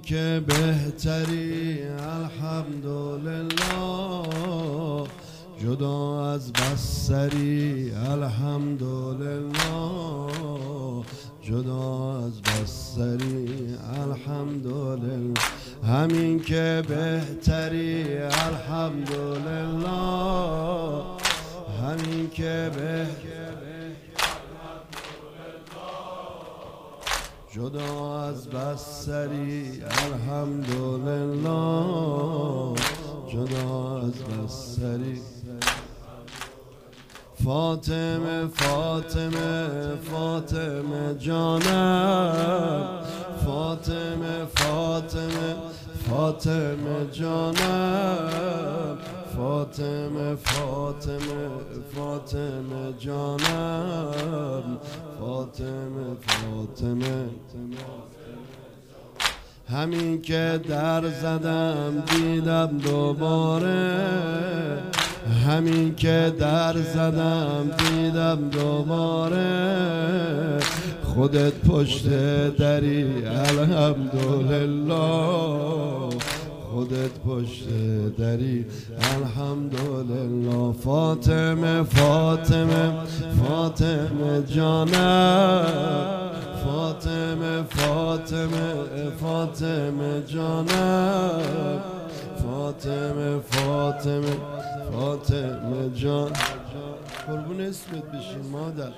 همین که بهتری الحمدلله، جدا از بصری الحمدلله، جدا از بصری الحمدلله، همین که بهتری الحمدلله، همین که جدا از بصری الحمدلله، جدا از بصری. فاطمه فاطمه فاطمه جانم، فاطمه فاطمه فاطمه جانم، فاطمه فاطمه فاطمه جانم، فاطمه فاطمه. همین که در زدم دیدم دوباره، همین که در زدم دیدم دوباره، خودت پشت دری الحمدلله، خودت پشت دری الحمدلله. فاطمه فاطمه فاطمه جانم، فاطمه فاطمه فاطمه جانم، فاطمه فاطمه فاطمه جان. قربون اسمت بشین مادر.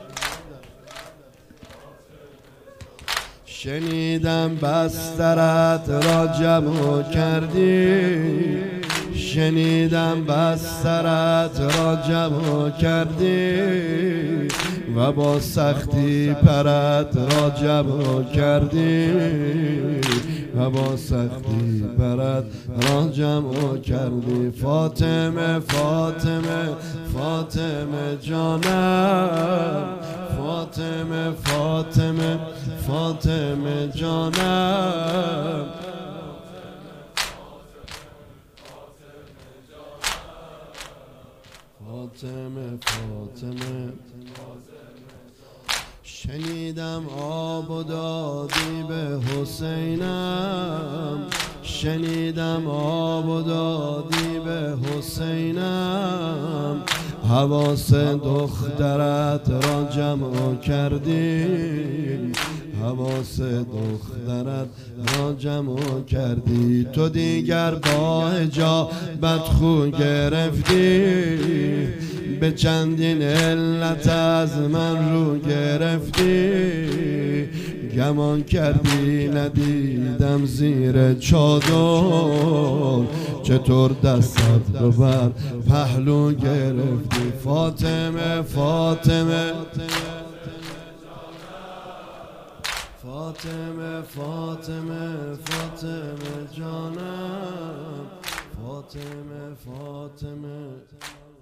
شنیدم بسترت را جمع کردی، شنیدم بسترت را جمع کردی، و با سختی پرت را جمع کردی، و با سختی پرت را جمع کردی. فاطمه فاطمه فاطمه جانم، فاطمه فاطمه فاطمه جانم، فاطمه فاطمه. شنیدم آب و دادی به حسینم، شنیدم آب و دادی به حسینم، حواس دخترت را جمع کردی، حواس دخترت را جمع کردی. تو دیگر با حجابت خو گرفتی، به چندین علت از من رو گرفتی، گمان کردی ندیدم زیر چادر، چطور دستت رو بر پهلو گرفتی. فاطمه فاطمه فاطمه فاطمه فاطمه جانم، فاطمه فاطمه.